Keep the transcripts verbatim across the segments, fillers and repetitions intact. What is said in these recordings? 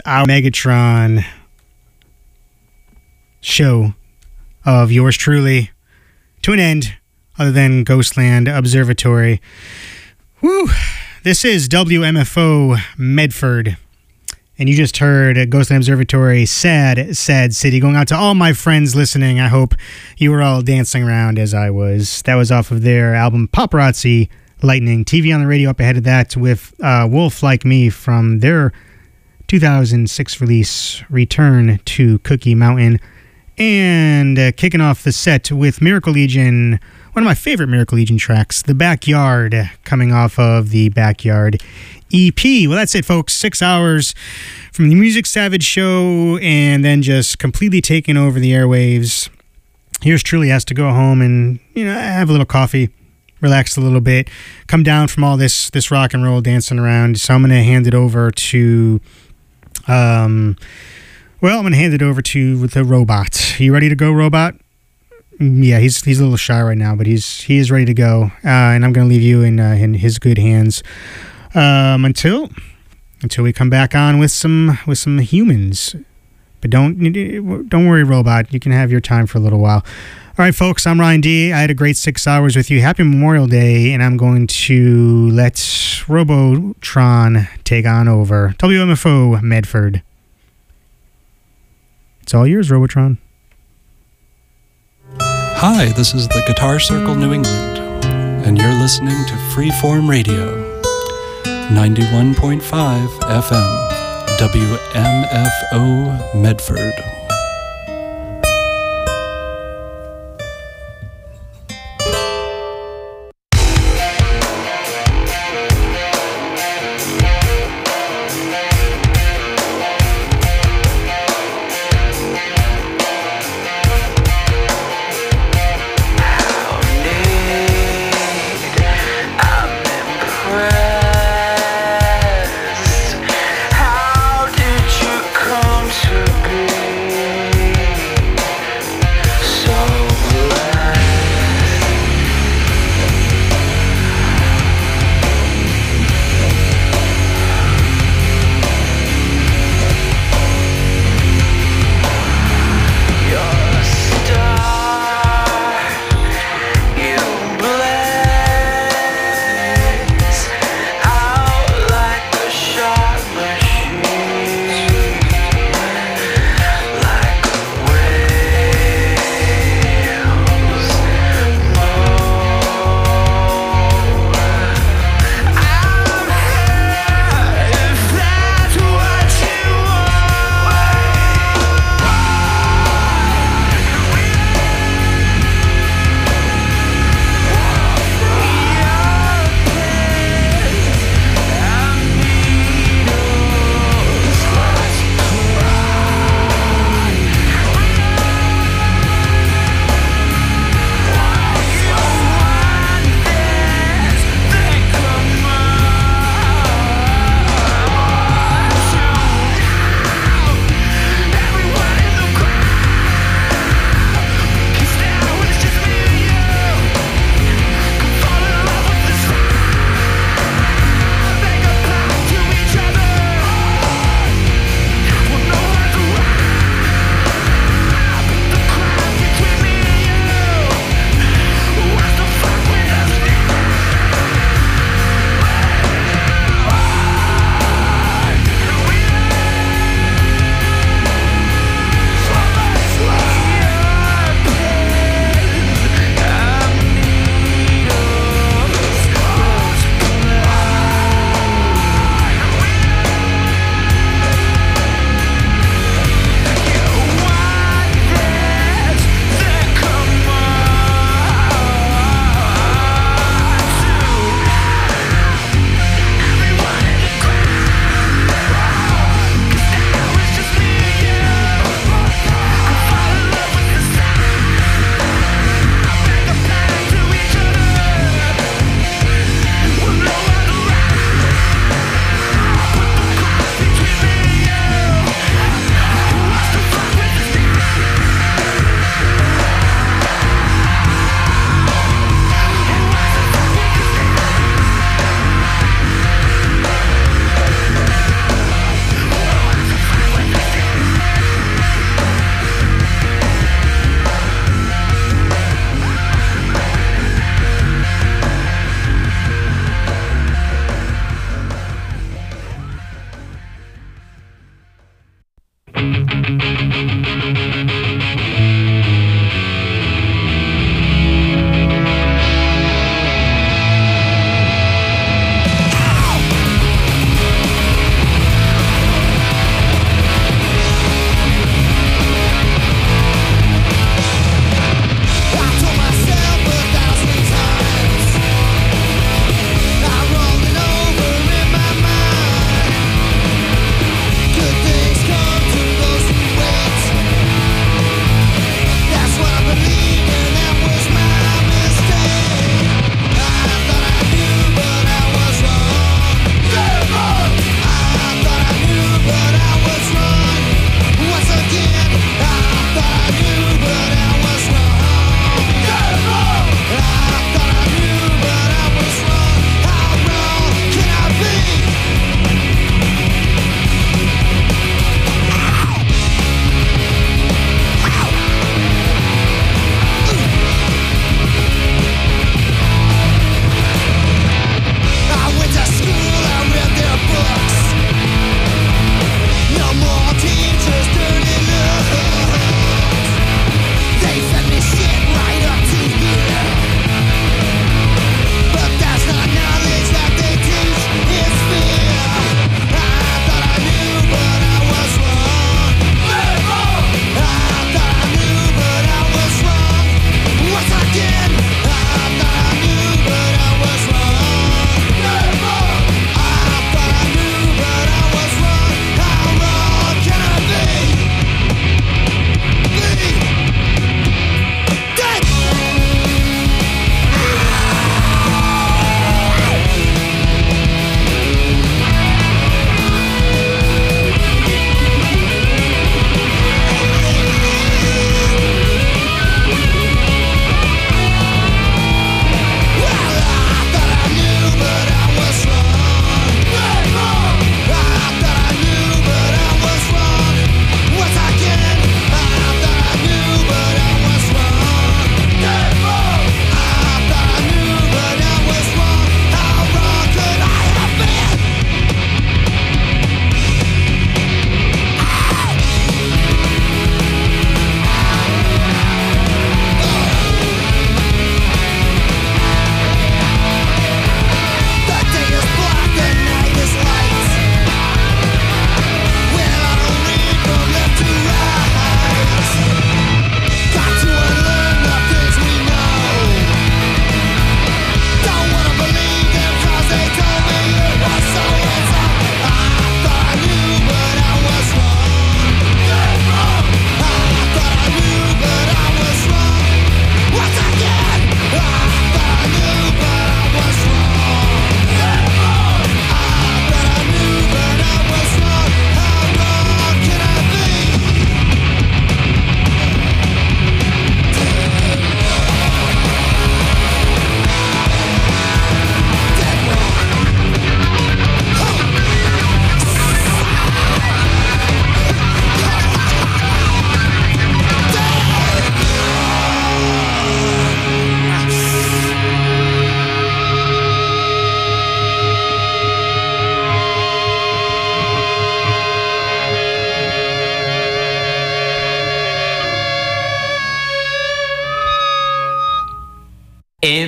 our Megatron show of yours truly to an end, other than Ghostland Observatory. Woo! This is W M F O Medford, and you just heard Ghostland Observatory, Sad, Sad City, going out to all my friends listening. I hope you were all dancing around as I was. That was off of their album Paparazzi Lightning. T V on the radio up ahead of that with uh, Wolf Like Me from their two thousand six release Return to Cookie Mountain. And uh, kicking off the set with Miracle Legion, one of my favorite Miracle Legion tracks, The Backyard, coming off of the Backyard E P. Well, that's it, folks. Six hours from the Music Savage show and then just completely taking over the airwaves. Here's truly has to go home and, you know, have a little coffee, relax a little bit, come down from all this this rock and roll dancing around. So I'm going to hand it over to... um. Well, I'm going to hand it over to the robot. You ready to go, robot? Yeah, he's he's a little shy right now, but he's he is ready to go. Uh, and I'm going to leave you in uh, in his good hands um, until until we come back on with some with some humans. But don't don't worry, robot. You can have your time for a little while. All right, folks. I'm Ryan D. I had a great six hours with you. Happy Memorial Day, and I'm going to let Robotron take on over. W M F O Medford. It's all yours, Robotron. Hi, this is the Guitar Circle New England, and you're listening to Freeform Radio, ninety-one point five F M, W M F O Medford. How did you come to be?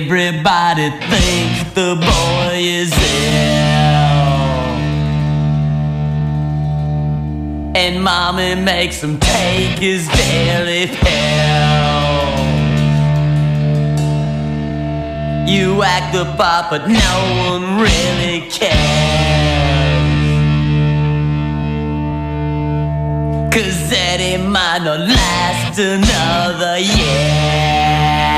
Everybody thinks the boy is ill, and mommy makes him take his daily pill. You act the part, but no one really cares, 'cause Eddie might not last another year.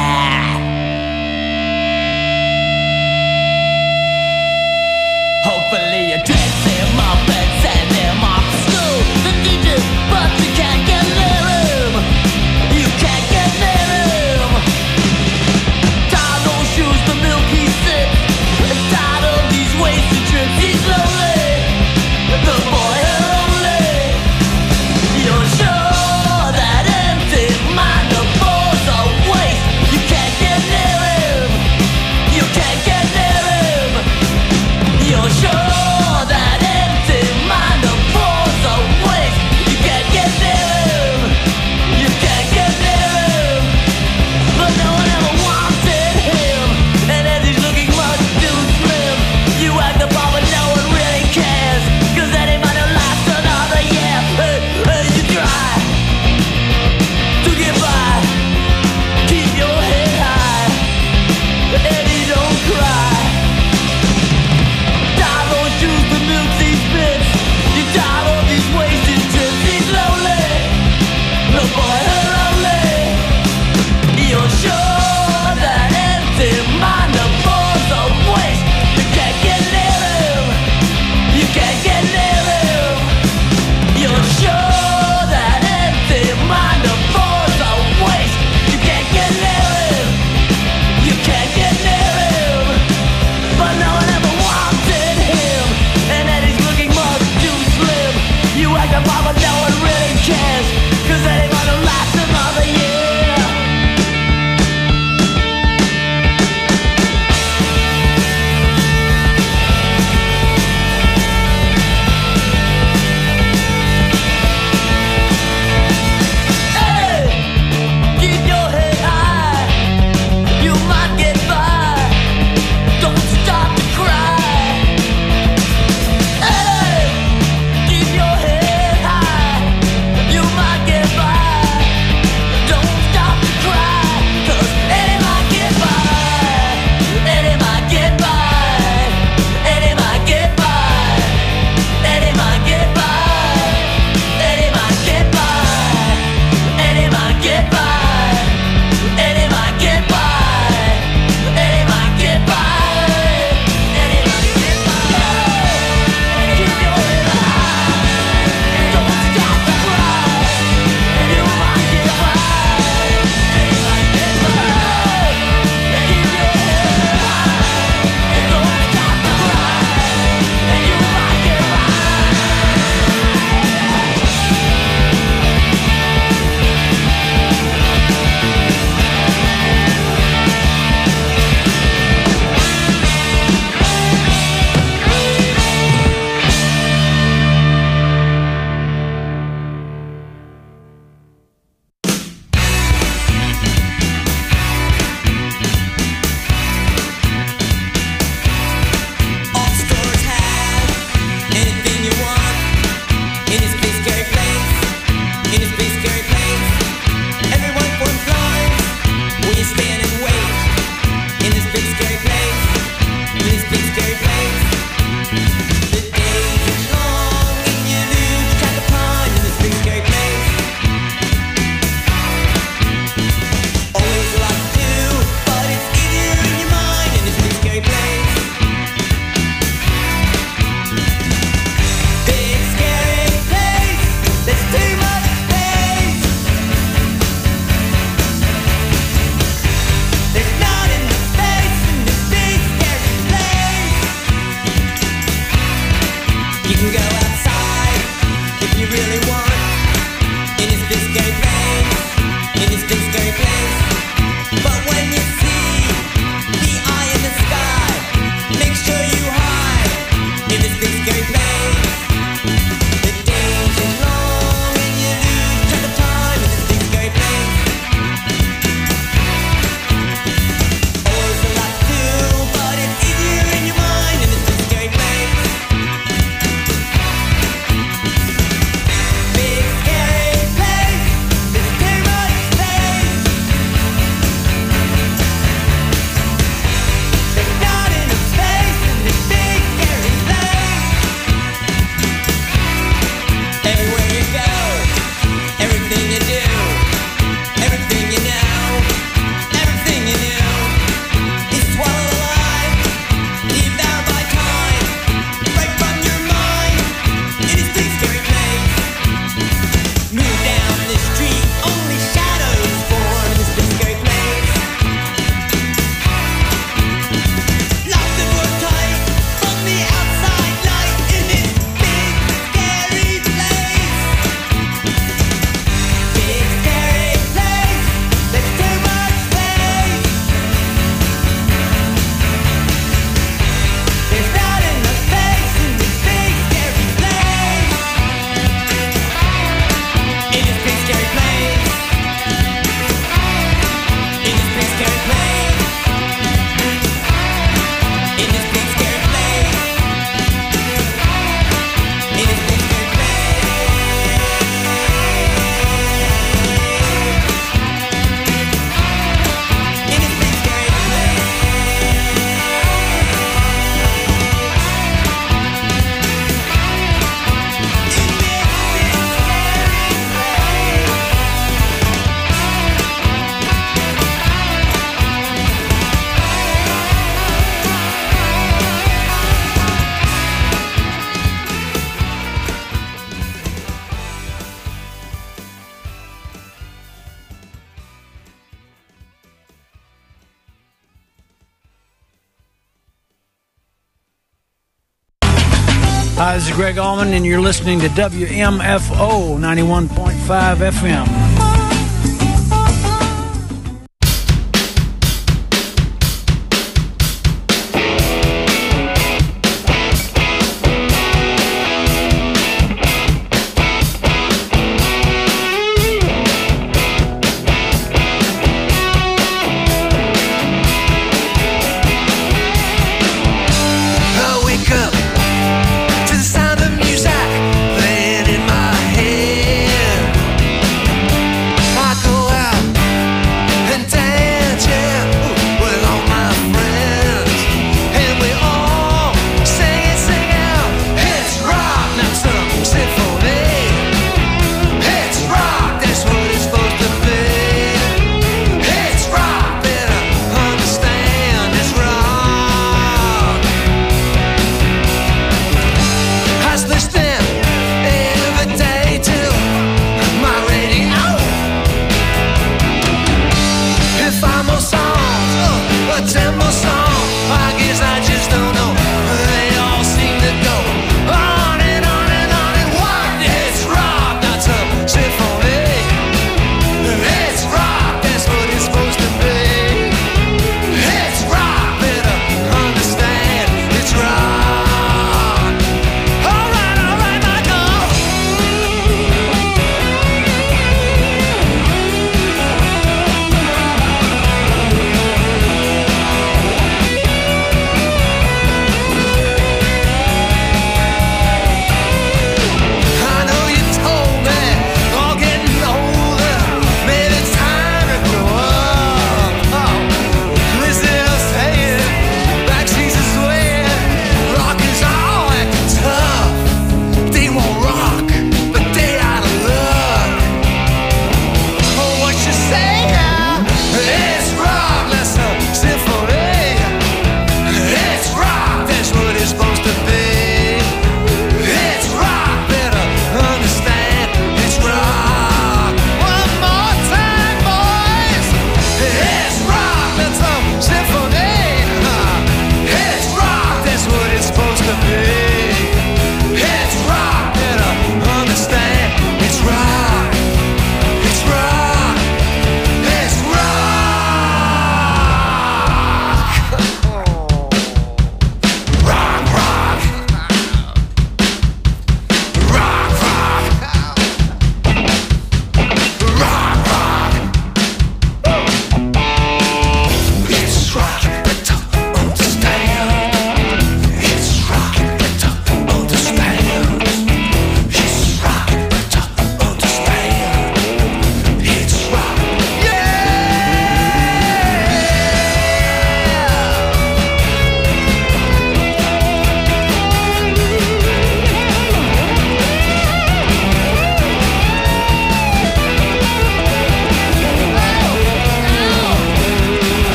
Hopefully you dress him up and send him off to school. The teacher, but you can't get near him. You can't get near him. Tired those shoes, the milk he sips. Tired of these wasted trips, he's lonely. The boy lonely. You're sure that empty mind of force a waste. You can't get near him. You can't get near him. You're sure that empty mind of force a waste. You can't get near him. You can't get near him. But no one ever wanted him, and as he's looking much too slim, you act the part, but no one really cares, 'cause anybody lasts another year. Hey, hey, you try to get by, keep your head high, Eddie, don't cry. Tired those shoes, the milk these bits. You're tired of these wasted trips. He's lonely, the boy lonely. You're sure that empty mind of force a waste. You can't get near him. You can't get near him. You're sure that empty mind of force a waste. You can't get near him. You can't get near him. But no one ever wanted him, and Eddie's looking much too slim. You act a part, but no one really cares, 'cause anybody will last another year. Hey, keep your head high. You might get by. Don't stop to cry. Hey, keep your head high. You might get by. Don't Hi, this is Greg Allman, and you're listening to W M F O ninety-one point five F M. To the sound of music playing in my head.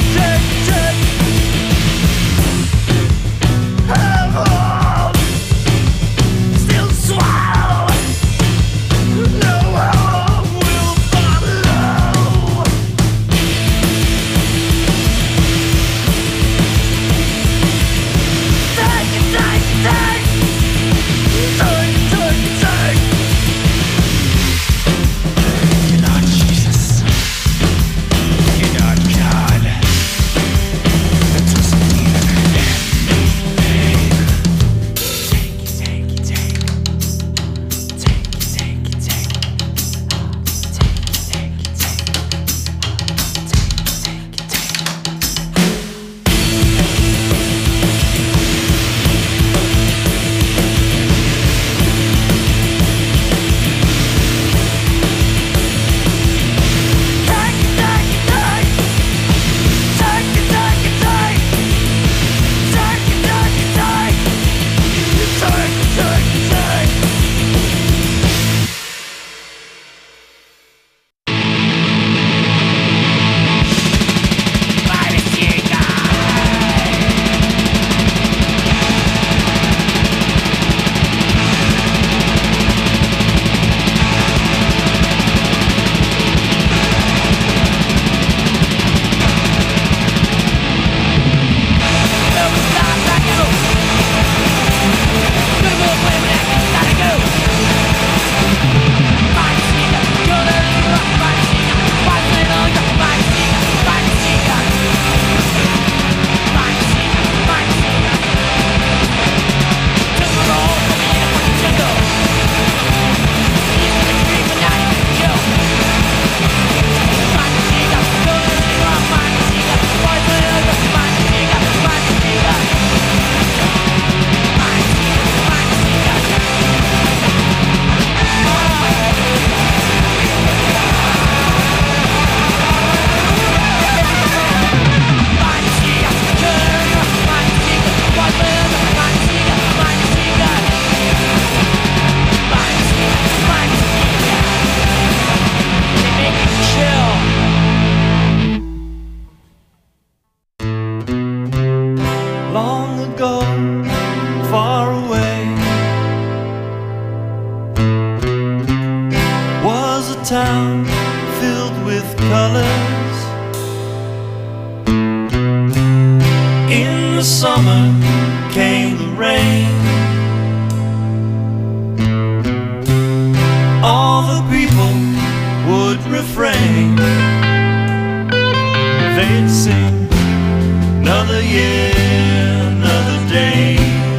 town filled with colors. In the summer came the rain. All the people would refrain. They'd sing, another year, another day.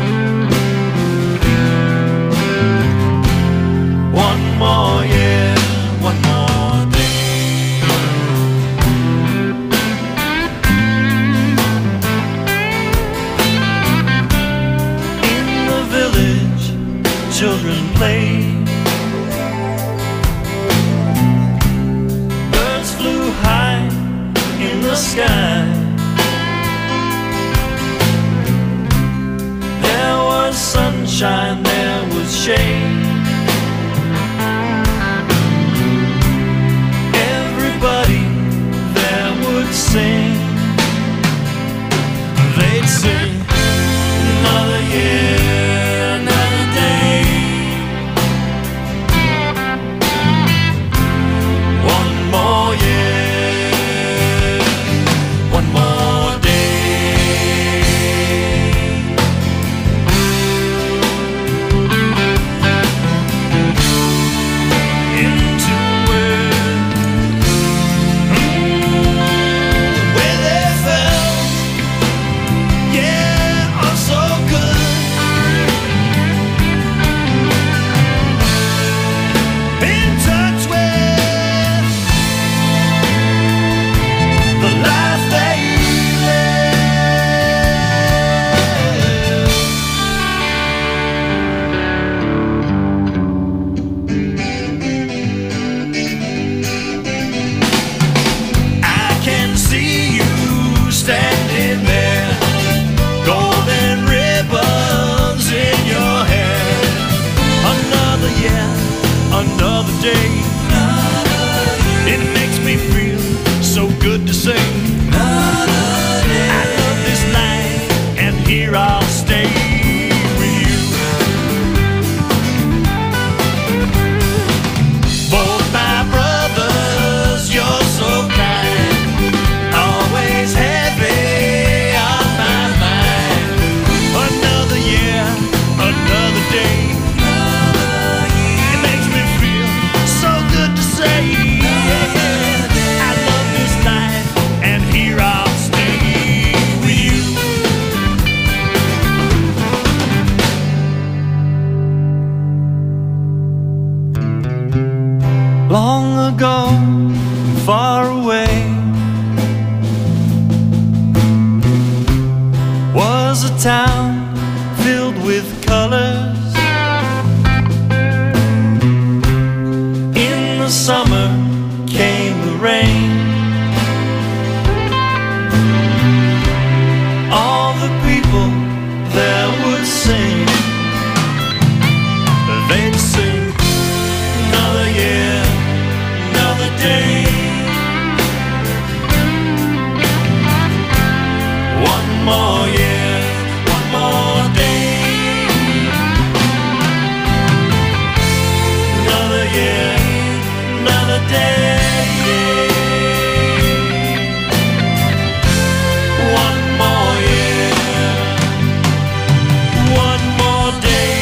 One more year, one more day. In the village, children played. Birds flew high in the sky. There was sunshine, there was shade. Everybody there would sing. They'd sing, another year, another day. One more year, one more day. Into where, mm, where they felt, yeah. was a town filled with colors. In the summer came the rain. All the people there would sing. They'd sing, another year, another day. One more year, one more day. Another year, another day. One more year, one more day.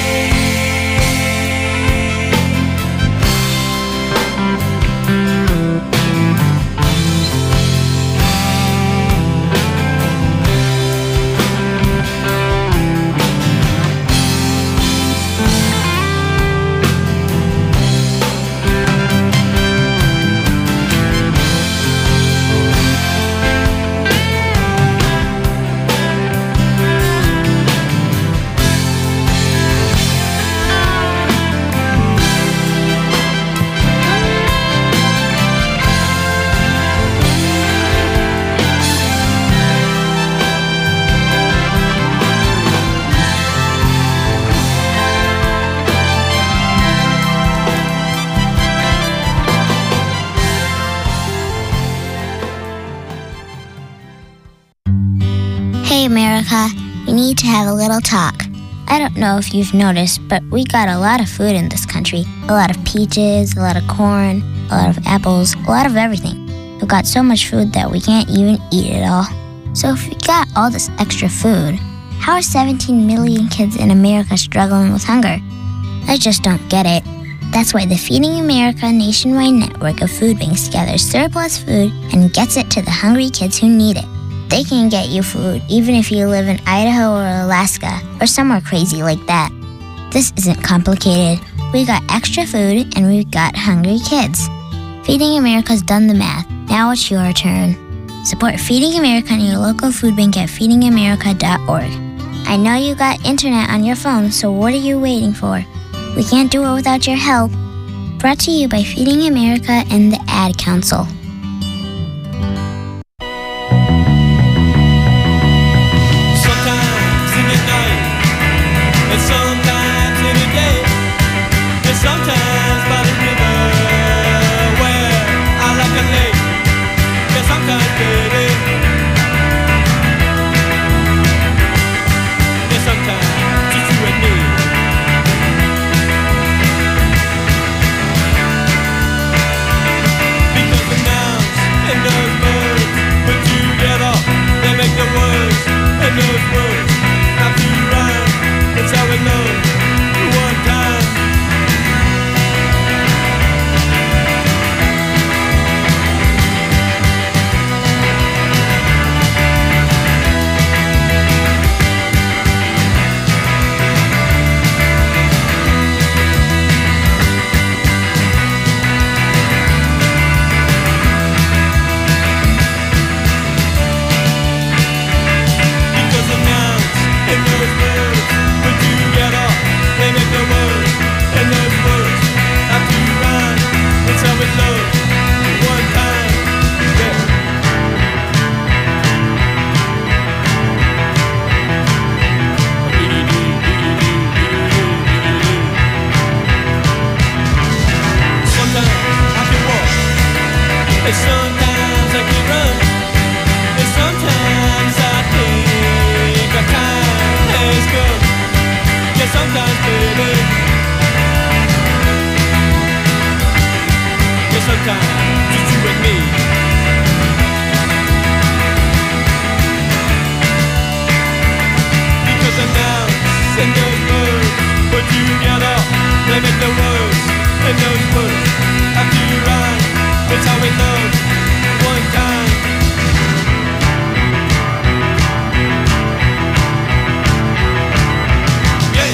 Hey America, we need to have a little talk. I don't know if you've noticed, but we got a lot of food in this country. A lot of peaches, a lot of corn, a lot of apples, a lot of everything. We've got so much food that we can't even eat it all. So if we got all this extra food, how are seventeen million kids in America struggling with hunger? I just don't get it. That's why the Feeding America nationwide network of food banks gathers surplus food and gets it to the hungry kids who need it. They can get you food even if you live in Idaho or Alaska or somewhere crazy like that. This isn't complicated. We got extra food and we've got hungry kids. Feeding America's done the math. Now it's your turn. Support Feeding America and your local food bank at feeding america dot org. I know you got internet on your phone, so what are you waiting for? We can't do it without your help. Brought to you by Feeding America and the Ad Council. Sometimes in the night, and sometimes in the day, and sometimes by the river where I like a lake. Yeah, sometimes, baby. Yeah, sometimes just you and me. Because the nouns and those words put together, they make the words, and those words have to rhyme. That's how we love one time. Because the nouns and those words put together, they make the words, and those words have to rhyme. That's how we love one time. Yeah. Sometimes I can walk, and sometimes I can run, and sometimes I think our time has come. Yeah, sometimes, baby. Yeah, sometimes just you and me. Because the nouns and those words put together, they make the words, and those words have to rhyme. That's how we love one time. Yeah.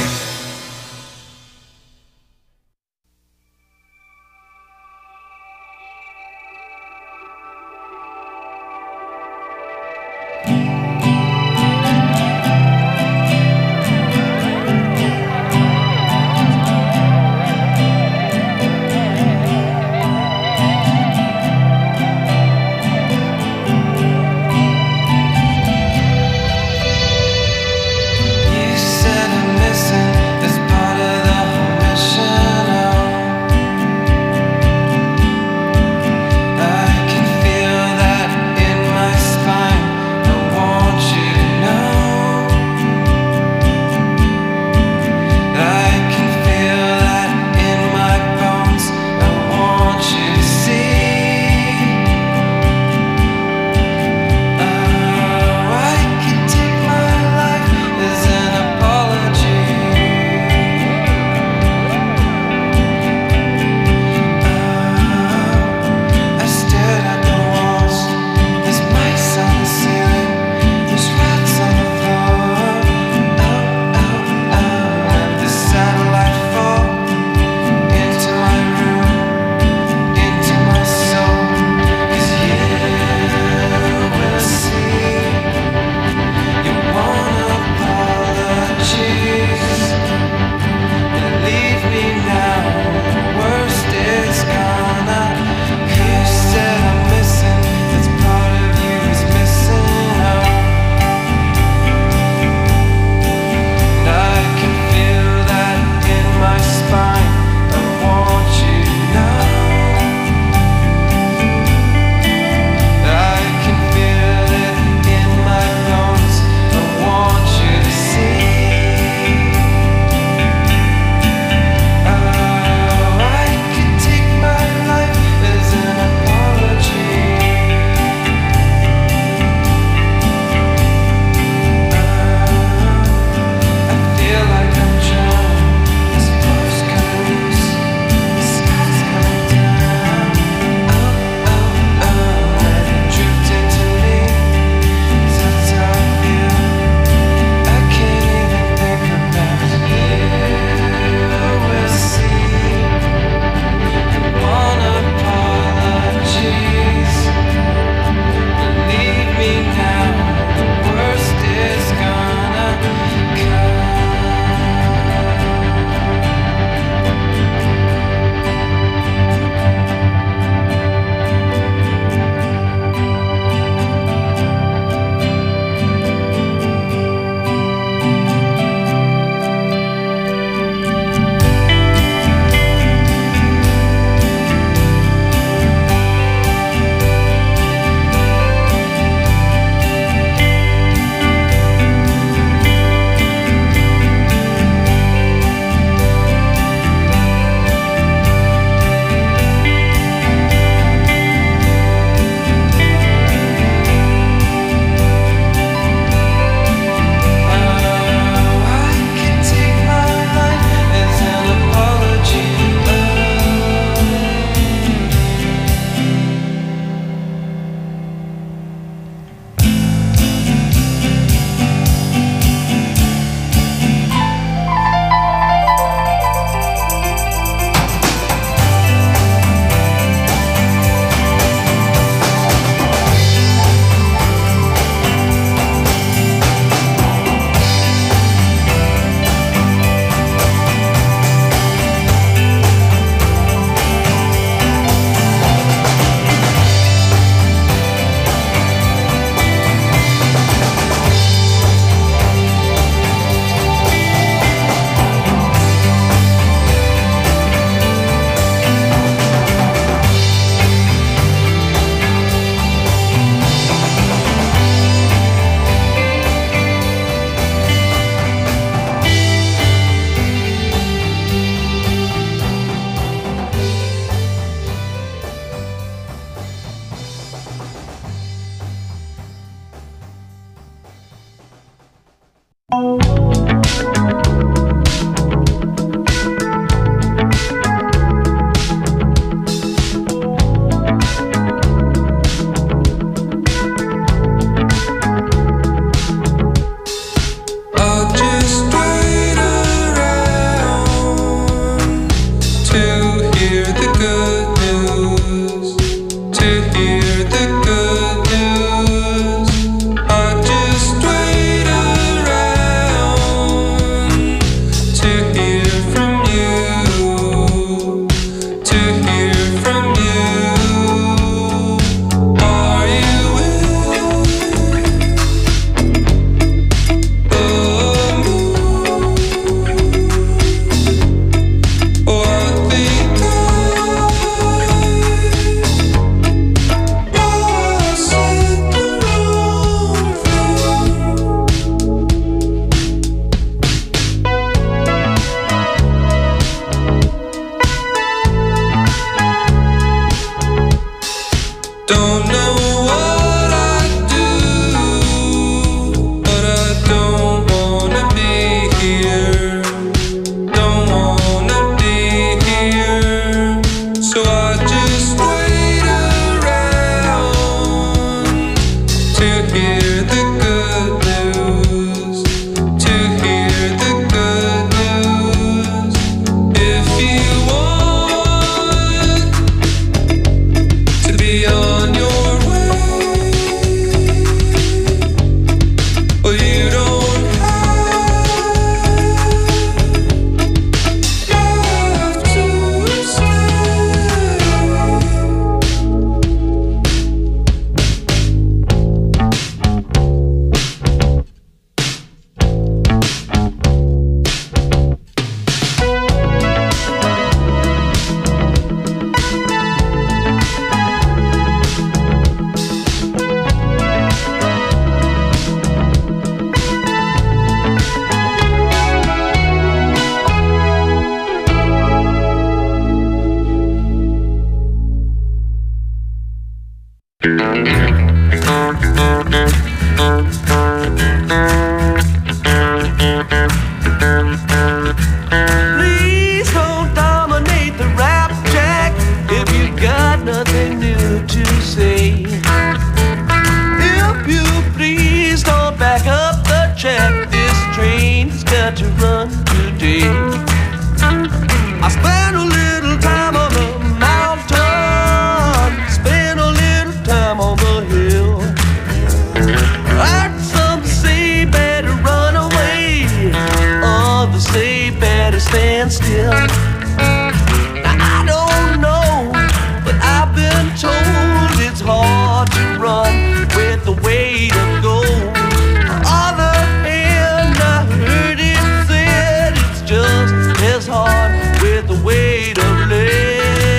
him. Now I don't know, but I've been told it's hard to run with the weight of gold. On the other hand, I heard it said it's just as hard with the weight of lead.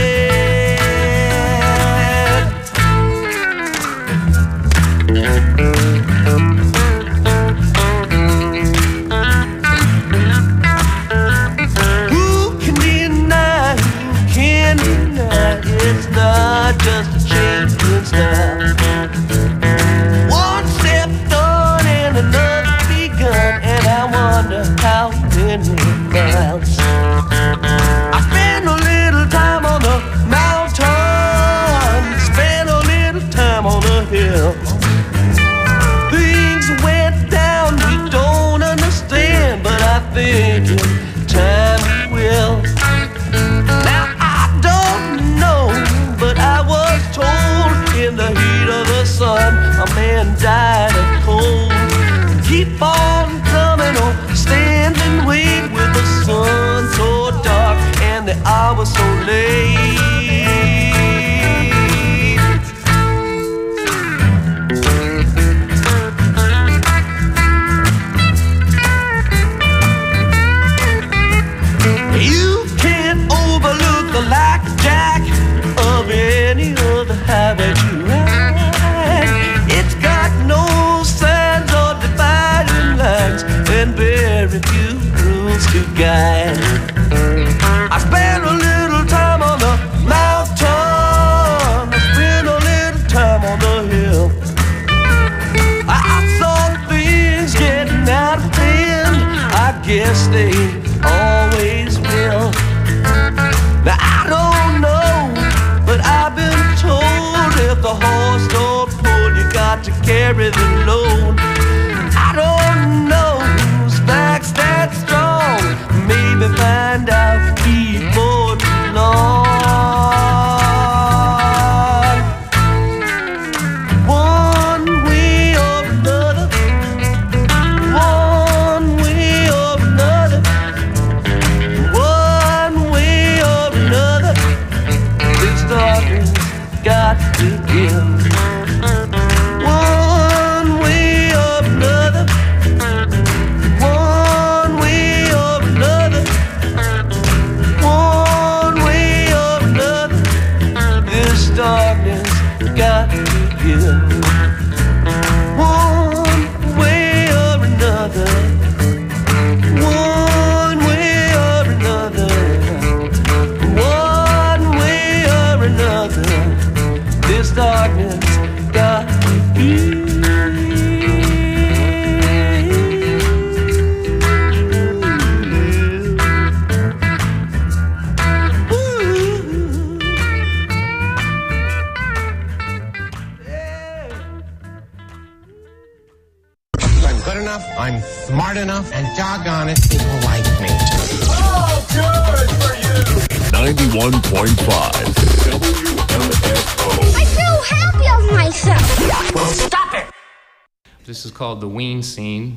Who can deny, who can deny it's not just a change in style? One step done and another begun, and I wonder how many miles. I spent a little time on the mountain, spent a little time on the hill. Things went down we don't understand, but I think in time we will. Now I don't know, but I was told in the heat of the sun a man died of cold. Keep on coming on, stand and wait with the sun so dark and the hour so late. You can't overlook the lackjack of any other highway you ride. It's got no signs or dividing lines and very few rules to guide. I spent a little time on the mountain, I spent a little time on the hill. I saw things getting out of hand, I guess they always will. Now I don't know, but I've been told if the horse don't pull, you got to carry the load. I don't know whose back's that strong, maybe find out before too long. One way or another, one way or another, one way or another, this darkness got to give. One way or another, one way or another, one way or another, this darkness got to give. One way or another, one way or another, one way or another, this darkness got to give. I'm good enough, I'm smart enough, and doggone it, people like me. ninety-one point five W M F O. I feel happy of myself. Well, stop it! This is called the Ween Scene.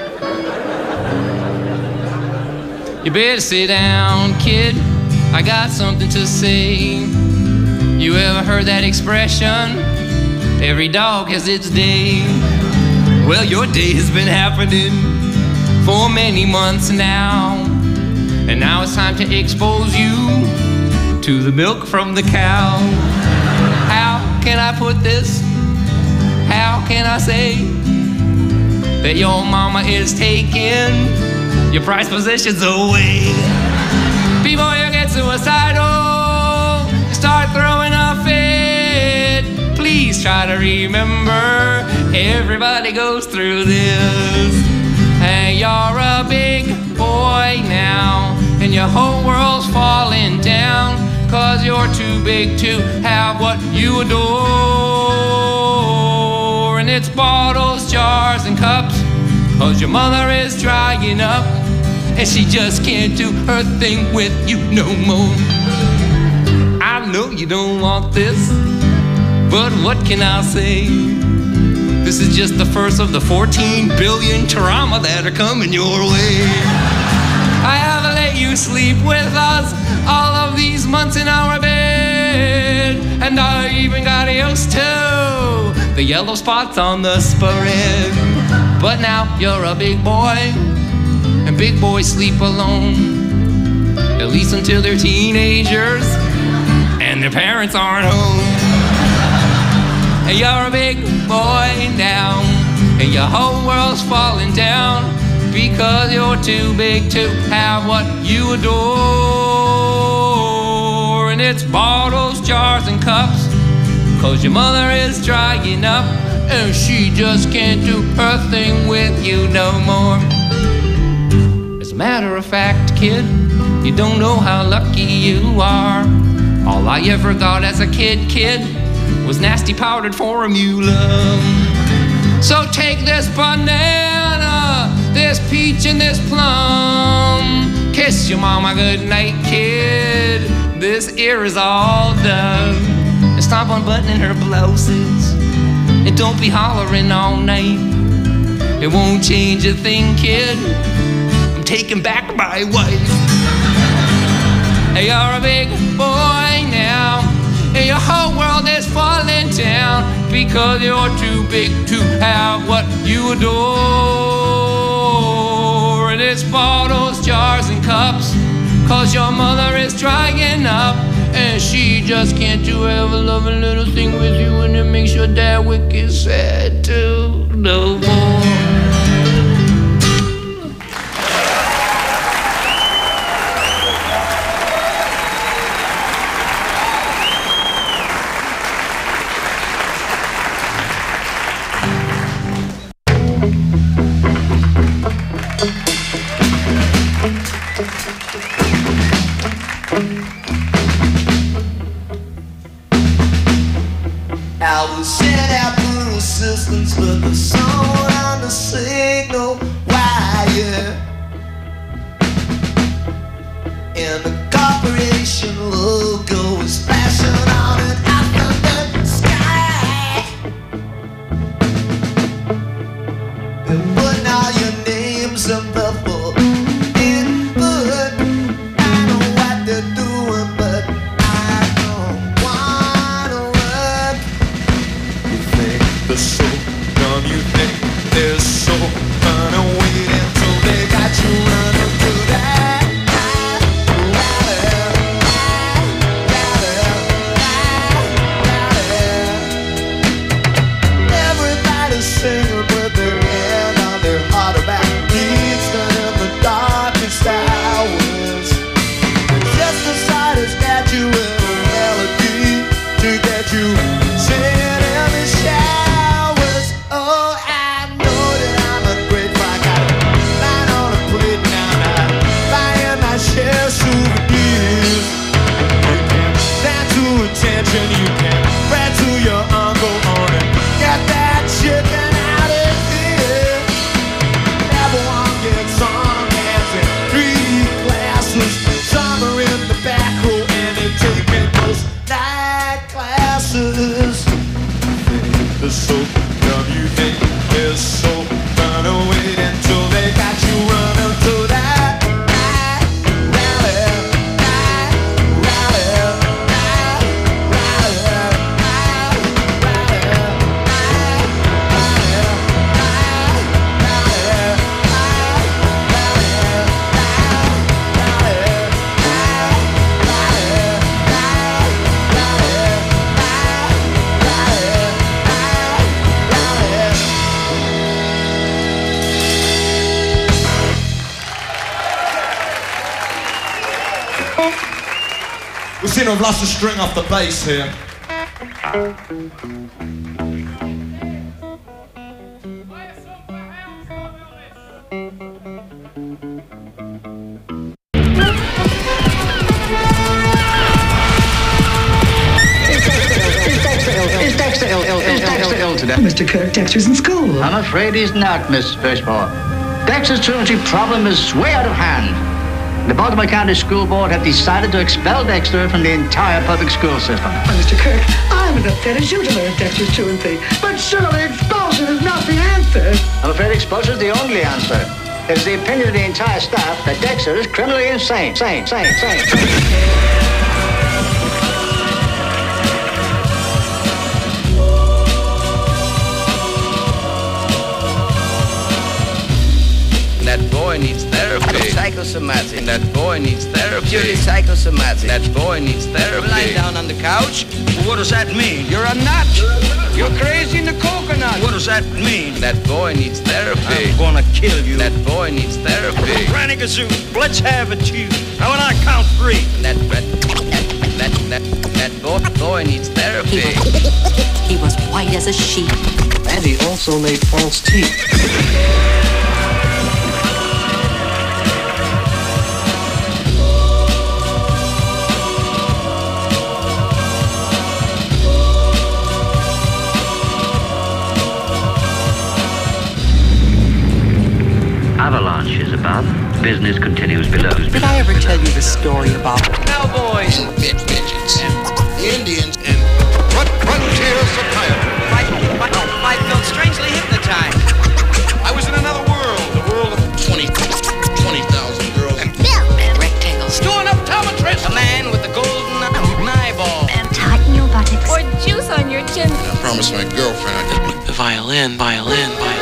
You better sit down, kid. I got something to say. You ever heard that expression? Every dog has its day. Well, your day has been happening for many months now. And now it's time to expose you to the milk from the cow. How can I put this? How can I say that your mama is taking your prized possessions away? Before you get suicidal, you start throwing a fit, please try to remember everybody goes through this. Hey, you're a big boy now, and your whole world's falling down, cause you're too big to have what you adore. And it's bottles, jars, and cups, cause your mother is drying up, and she just can't do her thing with you no more. I know you don't want this, but what can I say? This is just the first of the fourteen billion trauma that are coming your way. I haven't let you sleep with us all of these months in our bed. And I even got used to the yellow spots on the spread. But now you're a big boy, and big boys sleep alone, at least until they're teenagers and their parents aren't home. And you're a big boy now, and your whole world's falling down because you're too big to have what you adore. And it's bottles, jars, and cups, cause your mother is drying up, and she just can't do her thing with you no more. As a matter of fact, kid, you don't know how lucky you are. All I ever got as a kid, kid, was nasty powdered formula. So take this banana, this peach, and this plum. Kiss your mama goodnight, kid. This ear is all done. And stop unbuttoning her blouses, and don't be hollering all night. It won't change a thing, kid. I'm taking back my wife. Hey, you're a big boy now, and your whole world is falling down because you're too big to have what you adore. And it's bottles, jars, and cups, cause your mother is drying up, and she just can't do ever love a little thing with you, and it makes your dad wicked sad too. No more. I was sent out through assistance, but there's someone on the signal wire, and the corporation logo is flashing on an afternoon sky. They're putting all your names in the book input. I know what they're doing, but I don't wanna work. They're so dumb, you think they're so fun and wait until they got you running through that. Everybody's singing with their hand on their heart about needs done in the darkest hours. Just the sight has got you in a melody to get you singing in the showers. Oh, I know that I'm ungrateful. I got a line on a plate now, I'm buying my share souvenirs. You can stand to attention, you can pray to your uncle on it. Get that chicken out of here. Everyone gets on hands in three classes. Some are in the back row and they're taking those night classes. They're so dumb, you think they're so fun and wait until they got you running through that. We seem to have lost a string off the bass here. Is Dexter ill, ill, ill, Dexter ill today? Mister Kirk, Dexter's in school. I'm afraid he's not, Miss Fishbaugh. Dexter's truancy problem is way out of hand. The Baltimore County School Board have decided to expel Dexter from the entire public school system. Well, Mister Kirk, I'm as upset as you to learn Dexter's truancy. But surely expulsion is not the answer. I'm afraid expulsion is the only answer. It is the opinion of the entire staff that Dexter is criminally insane. Sane, sane, sane, sane. That boy needs therapy. Psychosomatic. That boy needs therapy. Purely psychosomatic. That boy needs therapy. Lying down on the couch. What does that mean? You're a nut. You're crazy in the coconut. What does that mean? That boy needs therapy. I'm gonna kill you. That boy needs therapy. Granny Gazoo, let's have it, you. Now when I count three. That that that that that boy boy needs therapy. He was, he was white as a sheet. And he also made false teeth. Avalanche is above. Business continues below. Did I ever tell you the story about Cowboys and midgets and Indians and frontier psychiatry? I, I, I felt strangely hypnotized. I was in another world, the world of twenty thousand girls. and Bill and rectangles? Doing optometrist. A man with a golden eyeball. And tighten your buttocks. Or juice on your chin. I promised my girlfriend I did. The violin, violin, violin.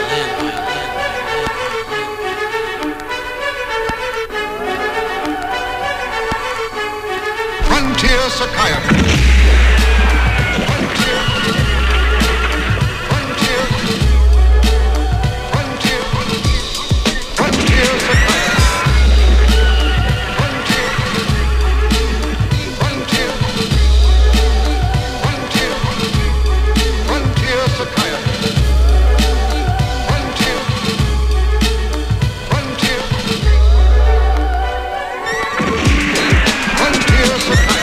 Frontier psychiatry. Frontier. Frontier. Frontier. Frontier psychiatry. Frontier. Frontier. Frontier. Frontier psychiatry. Frontier. Frontier. Frontier psychiatry.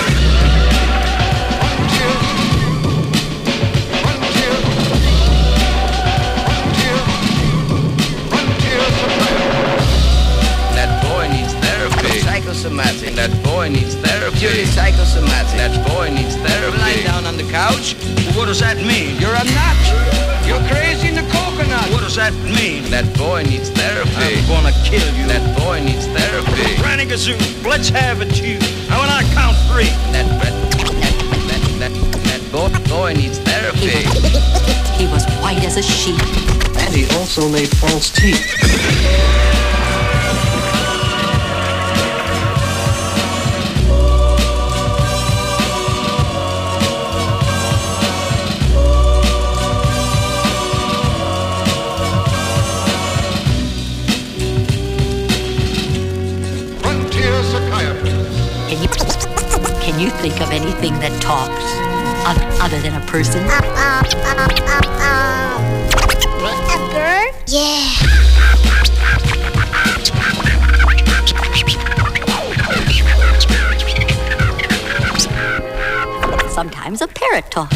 Psychosomatic. That boy needs therapy. Purely psychosomatic. That boy needs therapy. Lying down on the couch. What does that mean? You're a nut. You're crazy in the coconut. What does that mean? That boy needs therapy. I'm gonna kill you. That boy needs therapy. Granny Gazoo, let's have it, you. Now when I count three. That that that that, that boy boy needs therapy. He was white as a sheet. And he also made false teeth. Frontier psychiatry. Can you, can you think of anything that talks other, other than a person? A bird? Yeah. Sometimes a parrot talks.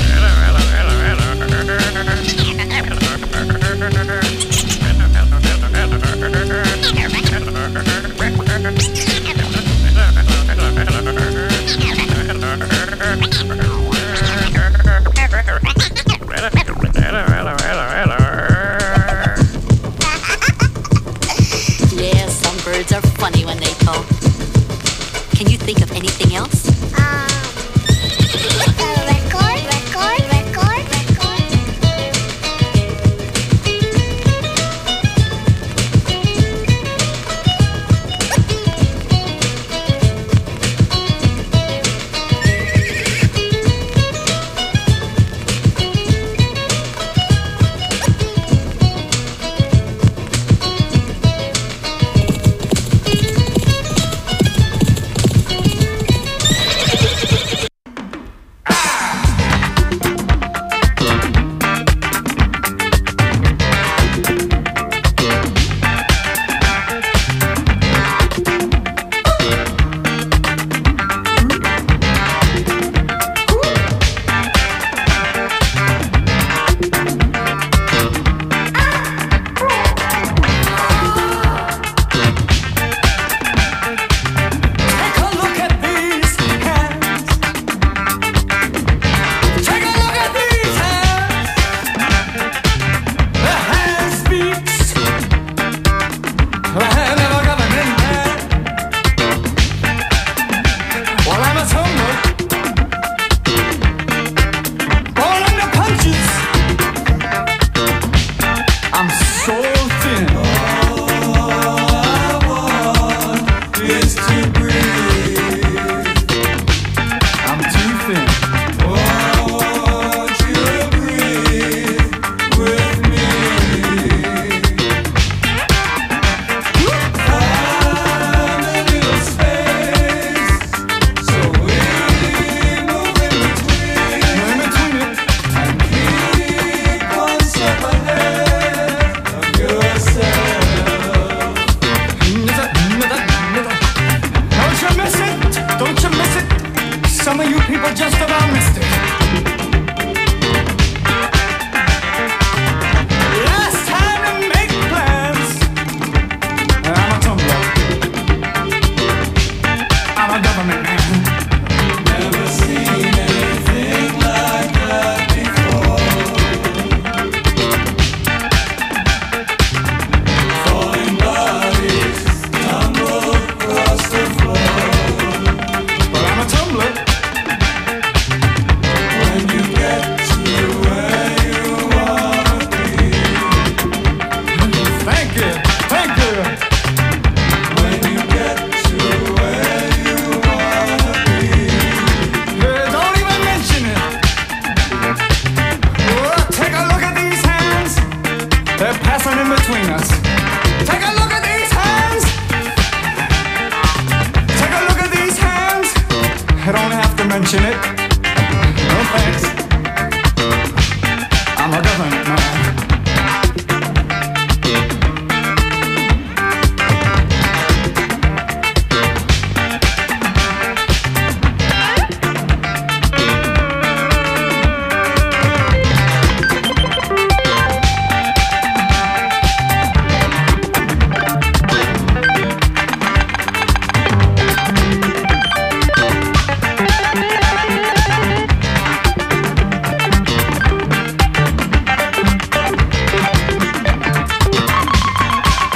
Yeah, some birds are funny when they talk. Can you think of anything else? Um, a record, record, record, record. Take a look at these hands. Take a look at these hands. I don't have to mention it.